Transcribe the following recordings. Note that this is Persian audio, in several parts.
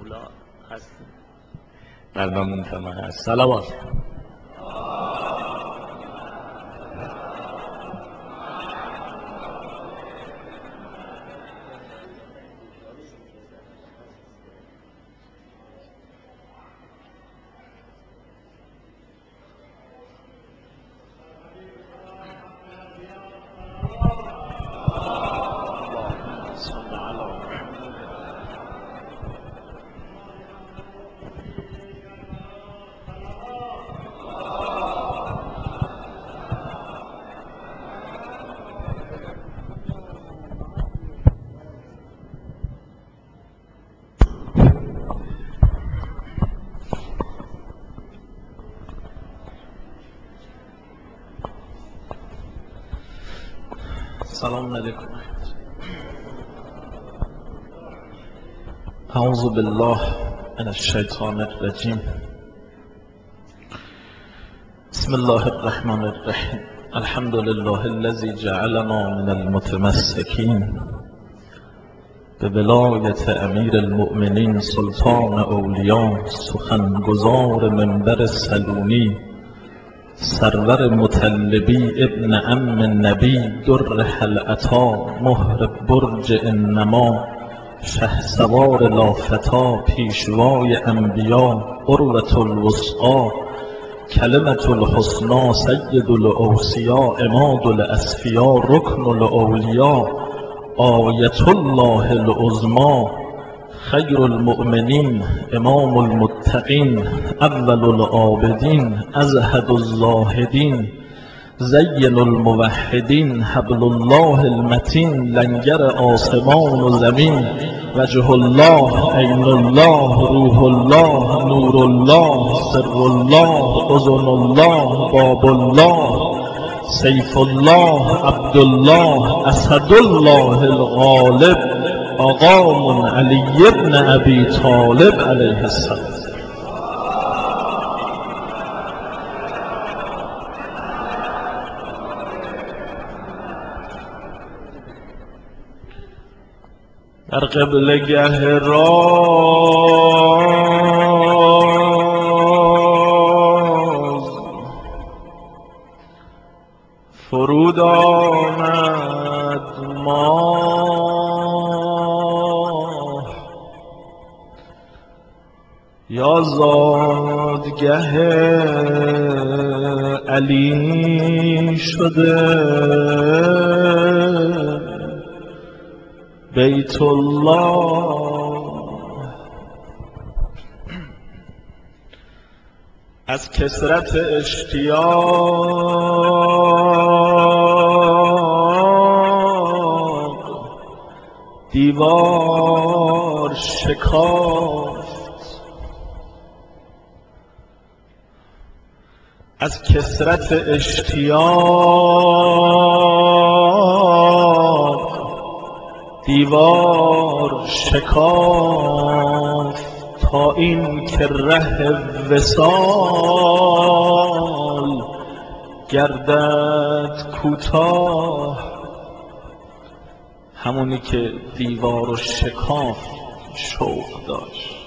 اولا هستیم برنامه تمام هست. صلوات. سلام علیکم. اعوذ بالله من الشیطان الرجیم. بسم الله الرحمن الرحیم. الحمد لله الذي جعلنا من المتمسکین به ولایت امیر المؤمنین سلطان اولیاء، سخنگزار منبر سلونی، سرور مطلبی ابن عم نبی، در حلعتا، مهر برج انما، شهسوار لافتا، پیشوای انبیا، عروة الوثقی، کلمة الحسنی، سید الاوصیا، عماد الاصفیا، رکن الاولیا، آیة الله العظمی، خیر المؤمنین، امام المتقین، اول العابدین، ازهد الزاهدین، زین الموحدین، حبل الله المتین، لنگر آسمان و زمین، وجه الله، عین الله، روح الله، نور الله، سر الله، اذن الله، باب الله، سیف الله، عبدالله، اسد الله الغالب، آقامون علی ابن ابی طالب علیه السلام. در قبلگه راز فرود آمد ماه، یا زادگه علی شده بیت الله. از کثرت اشتیاق دیوار شکافت، از کثرت اشتیاق دیوار شکافت، تا این که ره وصال گردد کوتاه. همونی که دیوار و شکافت شوق داشت.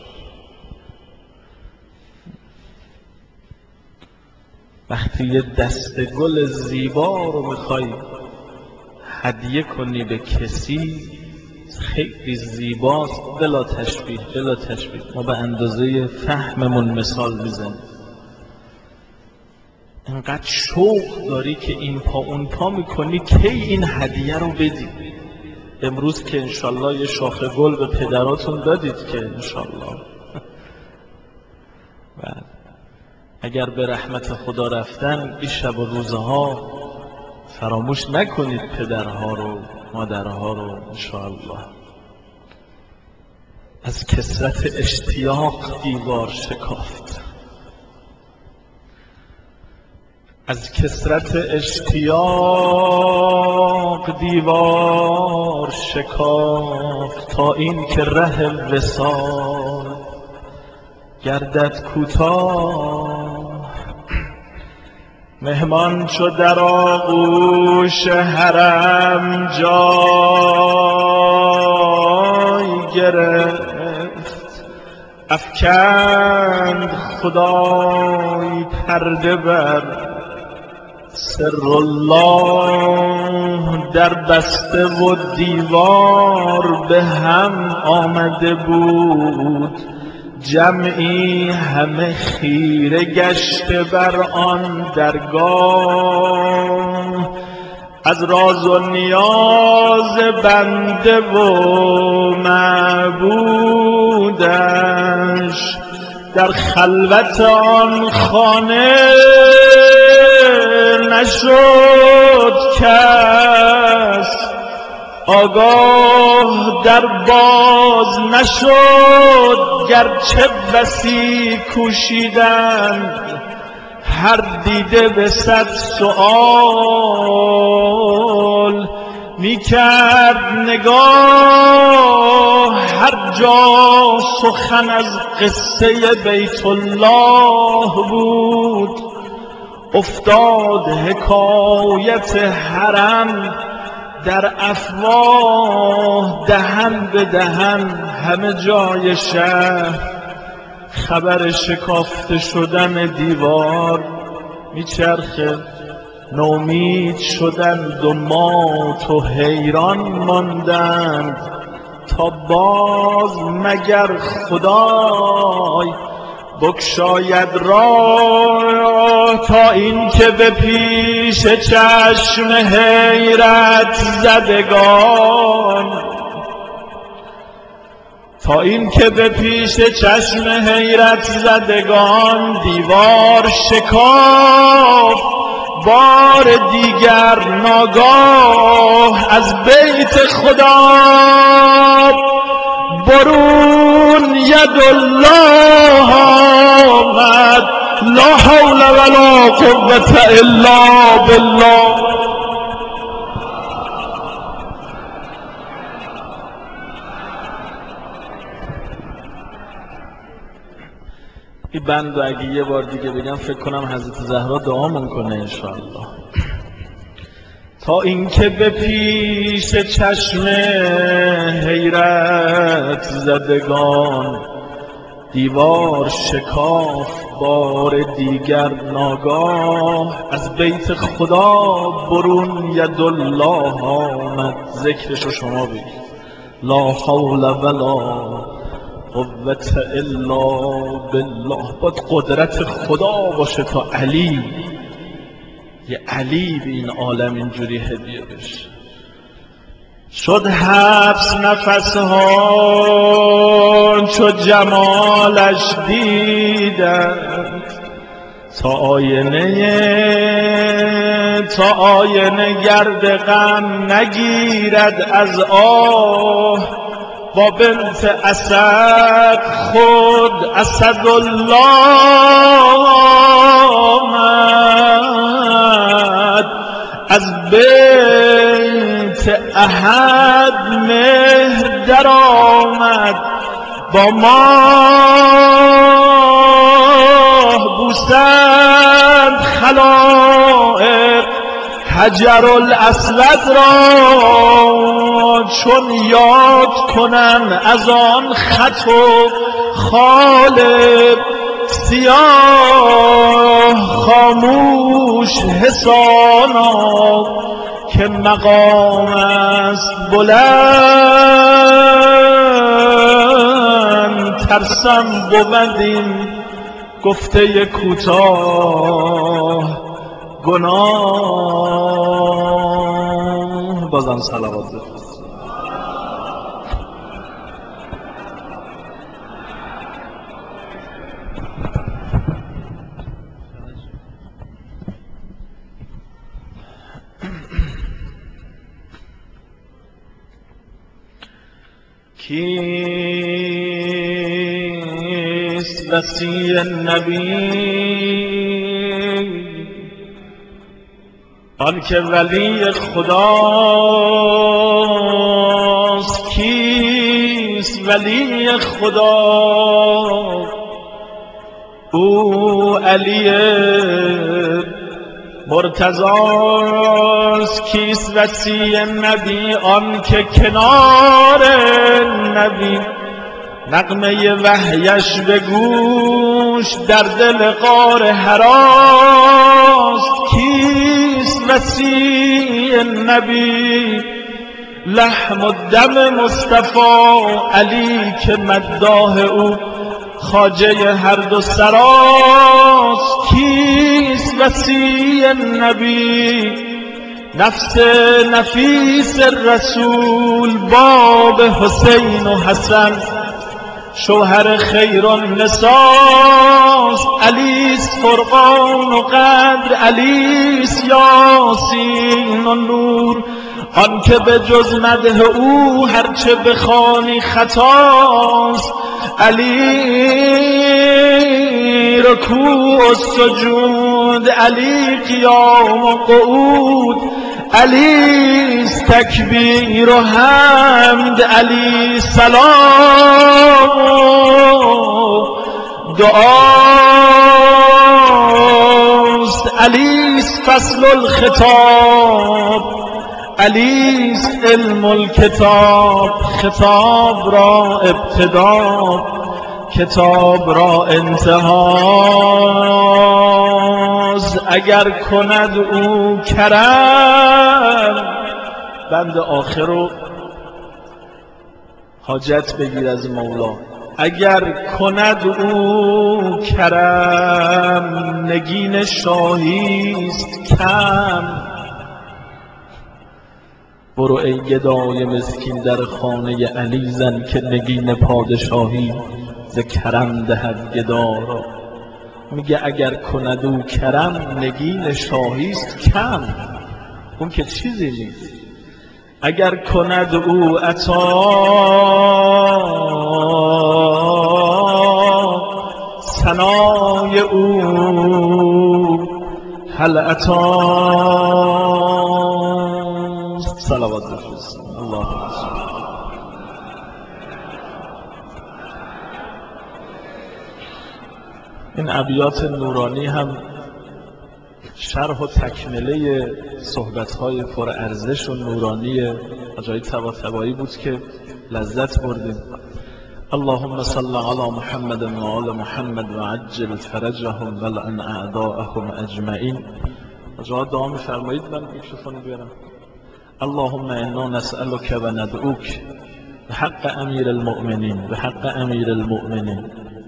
وقتی یه دسته گل زیبا رو میخوای هدیه کنی به کسی، خیلی زیباست، بلا تشبیه بلا تشبیه. ما به اندازه فهممون مثال میزنیم. انقدر شوق داری که این پا اون پا میکنی کی این هدیه رو بدی. امروز که انشالله یه شاخه گل به پدراتون دادید که انشالله اگر به رحمت خدا رفتن این شب و روزها فراموش نکنید پدرها رو مادرها رو انشاءالله. از کثرت اشتیاق دیوار شکافت، از کثرت اشتیاق دیوار شکافت، تا این که ره وصال گردد کوتاه. مهمان چو در آغوش حرم جای گرفت، افکند خدای پرده بر سر الله در بسته و دیوار به هم آمده بود. جمعی همه خیره گشته بر آن درگاه، از راز و نیاز بنده و معبودش در خلوت آن خانه نشد کس آگاه، در باز نشد گرچه بسی کوشیدند، هر دیده به صد سؤال میکرد نگاه. هر جا سخن از قصه بیت الله بود، افتاد حکایت حرم در افواه. دهن به دهن همه جای شهر خبر شکافته شدن دیوار میچرخه. نومید شدند و مات و حیران ماندند، تا باز مگر خدای بگشاید راه. تا این که به پیش چشم حیرت زدگان، تا این که به پیش چشم حیرت زدگان دیوار شکاف بار دیگر ناگاه. از بیت خدا برون ید الله آمد، لا حول ولا قوة الا بالله. این بند اگه یه بار دیگه بگم فکر کنم حضرت زهرا دعامون کنه انشاءالله. تا اینکه به پیش چشم حیرت زدگان دیوار شکاف بار دیگر ناگاه. از بیت خدا برون ید الله آمد. ذکرشو شما بگید، لا حول ولا قوة الا بالله. باید قدرت خدا باشه تا علی، یه علی به این عالم اینجوری هدیه بشه. شد حبس نفسها چو جمالش دیدند، تا آینه گرد غم نگیرد از آه. با بنت اسد خود اسدالله آمد، از بیت احد مهر در آمد. با ماه بوسند خلائق حجر الاسود را، چون یاد کنن از آن خط و خال سیاه. خاموش حسانا که مقام است بلند، ترسم بود این گفته کوتاه گناه. بازم صلوات بفرست. کیست وصی نبی؟ آن که ولی خداست. کیست ولی خدا؟ او علی مرتضاست. کیست وصی نبی؟ آن که کنار نبی نغمه وحیش به گوش در دل غار حراست. کیست وصی نبی لحم و دم مصطفی علی که مداح او خواجه هر دو سراست. کیست وصی نبی نفس نفیس رسول باب حسین و حسن شوهر خیر النساست. علیست فرقان و قدر علیست یاسین و نور آن که به جز مدح او هرچه بخوانی خطاست. علی رکوع و سجود علی قیام و قعود علیست تکبیر و حمد علی سلام و دعاست. علیست فصل الخطاب علیست علم الکتاب خطاب را ابتدا کتاب را انتهاست. اگر کند او کرم بند آخر رو حاجت بگیر از مولا. اگر کند او کرم نگین شاهیست کم. برو ای گدای مسکین در خانه علی زن که نگین پادشاهی ز کرم دهد گدا را. میگه اگر کند او کرم نگین شاهیست کم، اون که چیزی نیست. اگر کند او عطا ثنای او هل عطاست. صلوات بفرست. اللهم این ابیات نورانی هم شرح و تکمله صحبت‌های پرارزش و نورانی آقای طباطبایی بود که لذت بردیم. اللهم صل علی محمد و آل محمد و عجل فرجهم ولعن اعداءهم اجمعین. آقا دعا می‌فرمایید من میکروفون بیارم. اللهم انا نسألك و ندعوک بحق امیر المؤمنین بحق امیر المؤمنین.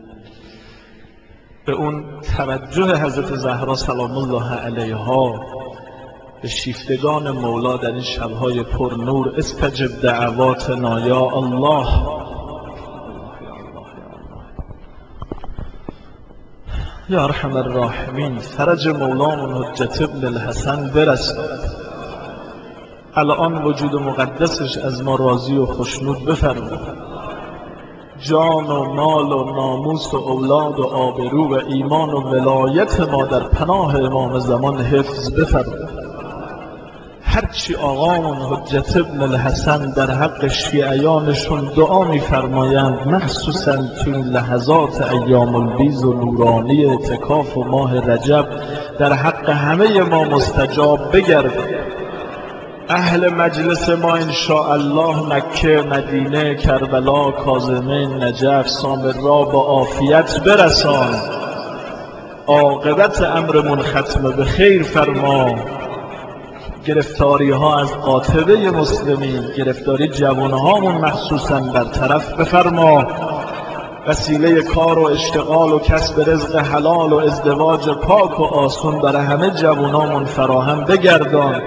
به اون توجه حضرت زهرا سلام الله علیها به شیفتگان مولا در این شبهای پر نور. استجب دعواتنا یا الله. یا ارحم الراحمین. فرج مولامون حجت ابن الحسن برسد. الان وجود مقدسش از ما راضی و خشنود بفرمود. جان و مال و ناموس و اولاد و آبرو و ایمان و ولایت ما در پناه امام زمان حفظ بفرمود. هرچی آقامون حجت ابن الحسن در حق شیعیانشون دعا می‌فرمایند، مخصوصا تو این لحظات ایام البیض و نورانی اعتکاف و ماه رجب، در حق همه ما مستجاب بگرده. اهل مجلس ما انشاءالله مکه، مدینه، کربلا، کاظمین، نجف، سامرا با عافیت برسان. عاقبت امرمون ختم به خیر فرما. گرفتاری ها از قاطبه مسلمین، گرفتاری جوانهامون مخصوصا برطرف بفرما. وسیله کار و اشتغال و کسب رزق حلال و ازدواج پاک و آسون برای همه جوانهامون فراهم بگردان.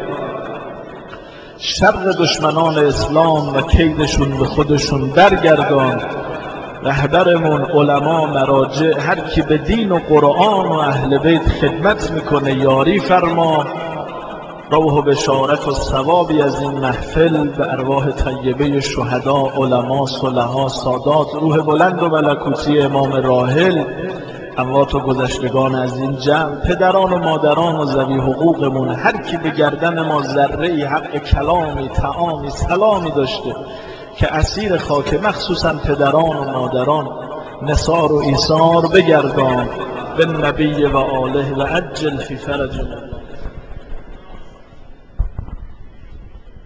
شر دشمنان اسلام و کیدشون به خودشون برگردان. رهبرمون علما، مراجع، هر کی به دین و قرآن و اهل بیت خدمت میکنه یاری فرما. روح و بشارت و ثوابی از این محفل به ارواح طیبه شهدا، علما، صلحا، سادات، روح بلند و ملکوتی امام راحل، اموات و گذشتگان از این جمع، پدران و مادران و ذوی حقوقمون، هر کی به گردن ما ذره‌ای حق کلامی، طعامی، سلامی داشته که اسیر خاک، مخصوصا پدران و مادران، نثار و ایثار بگردان. به نبی و آله و عجل فی فرجنا.